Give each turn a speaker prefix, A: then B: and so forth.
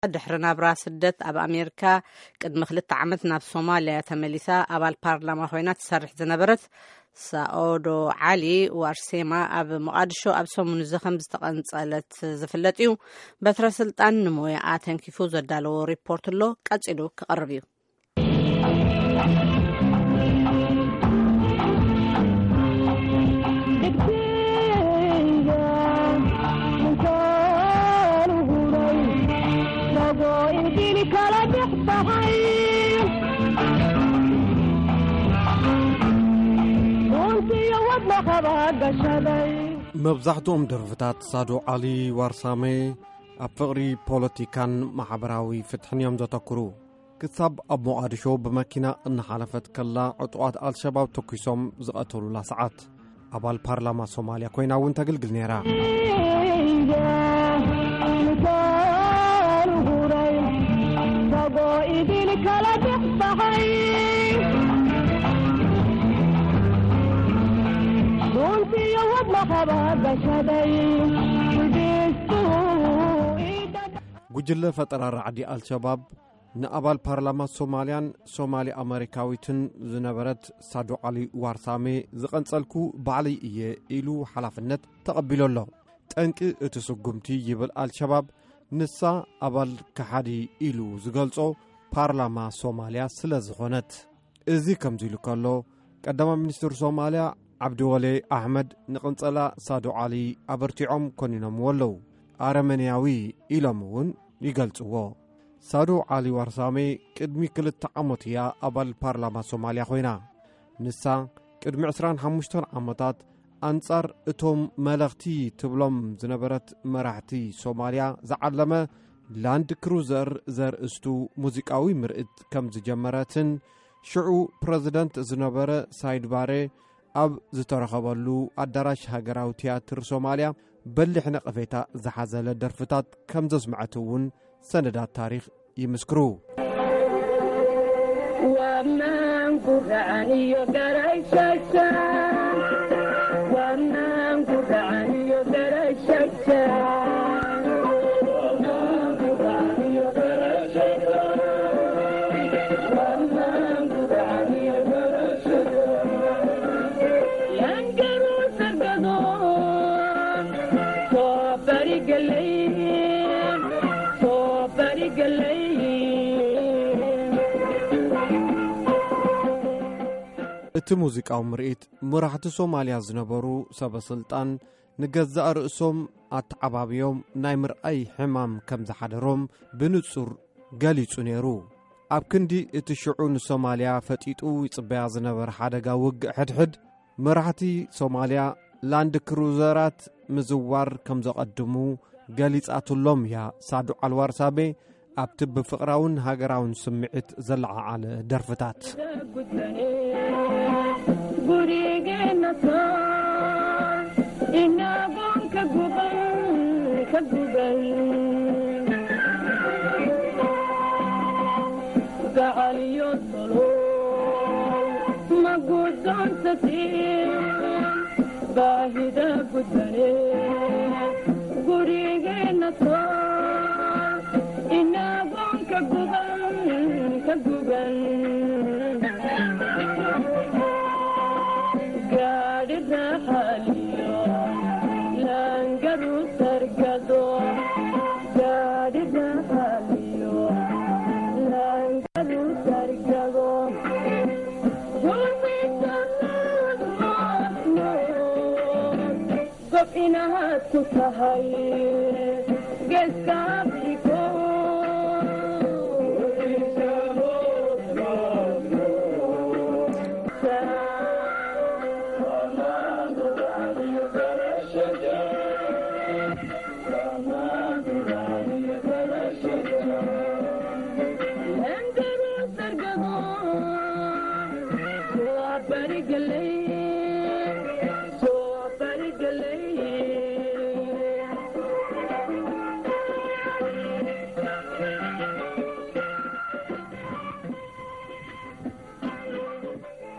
A: ድሕሪ ናብራ ስደት ኣብ ኣሜሪካ ቅድሚ 2 ዓመት ናብ ሶማልያ ተመሊሳ ኣባል ፓርላማ ኮይና ትሰርሕ ዝነበረት ሳኦዶ ዓሊ ዋርሴማ ኣብ መቃድሾ ኣብ ሰሙኑ ከም ዝተቐንጸለት ዝፍለጥ እዩ። በትረ ስልጣን ንሞያ ተንኪፉ ዘዳለዎ ሪፖርት ኣሎ ቀጺሉ ክቐርብ እዩ።
B: መብዛሕትኦም ደርፍታት ሳዶ ዓሊ ዋርሳሜ ኣብ ፍቕሪ ፖለቲካን ማሕበራዊ ፍትሕን እዮም ዘተኩሩ። ክሳብ ኣብ ሞቃዲሾ ብመኪና እናሓለፈት ከላ ዕጡቓት አልሸባብ ተኪሶም ዝቐተሉላ ሰዓት ኣባል ፓርላማ ሶማልያ ኮይና እውን ተግልግል ነይራ። ጉጅለ ፈጠራ ራዕዲ አልሸባብ ንኣባል ፓርላማ ሶማልያን ሶማሊ ኣሜሪካዊትን ዝነበረት ሳዶ ዓሊ ዋርሳሜ ዝቐንጸልኩ ባዕለይ እየ ኢሉ ሓላፍነት ተቐቢሉ ኣሎ። ጠንቂ እቲ ስጉምቲ ይብል አልሸባብ ንሳ ኣባል ከሓዲ ኢሉ ዝገልጾ ፓርላማ ሶማልያ ስለ ዝኾነት። እዚ ከምዚ ኢሉ ከሎ ቀዳማ ሚኒስትር ሶማልያ ዓብዲወሌ ኣሕመድ ንቕንጸላ ሳዶ ዓሊ ኣበርቲዖም ኮኒኖምዎ ኣለዉ። ኣረመንያዊ ኢሎም እውን ይገልጽዎ። ሳዶ ዓሊ ዋርሳሜ ቅድሚ 2 ዓመት እያ ኣባል ፓርላማ ሶማልያ ኮይና ንሳ ቅድሚ 25 ዓመታት ኣንጻር እቶም መለኽቲ ትብሎም ዝነበረት መራሕቲ ሶማልያ ዝዓለመ ላንድ ክሩዘር ዘርእስቱ ሙዚቃዊ ምርኢት ከም ዝጀመረትን ሽዑ ፕረዚደንት ዝነበረ ሳይድ ባሬ ኣብ ዝተረኸበሉ ኣዳራሽ ሃገራዊ ቲያትር ሶማልያ በሊሕ ነቐፌታ ዝሓዘለ ደርፍታት ከም ዘስምዐት እውን ሰነዳት ታሪኽ ይምስክሩ። እቲ ሙዚቃዊ ምርኢት መራሕቲ ሶማልያ ዝነበሩ ሰበስልጣን ንገዛእ ርእሶም ኣተዓባብዮም ናይ ምርኣይ ሕማም ከም ዝሓደሮም ብንጹር ገሊጹ ነይሩ። ኣብ ክንዲ እቲ ሽዑ ንሶማልያ ፈጢጡ ይጽበያ ዝነበረ ሓደጋ ውግእ ሕድሕድ መራሕቲ ሶማልያ ላንድ ክሩዘራት ምዝዋር ከም ዘቐድሙ ገሊጻትሎም እያ ሳዶ ዓሊ ዋርሳሜ ኣብቲ ብፍቕራውን ሃገራውን ስምዒት ዘለዓዓለ ደርፍታት።
C: inaad ku tahay geeska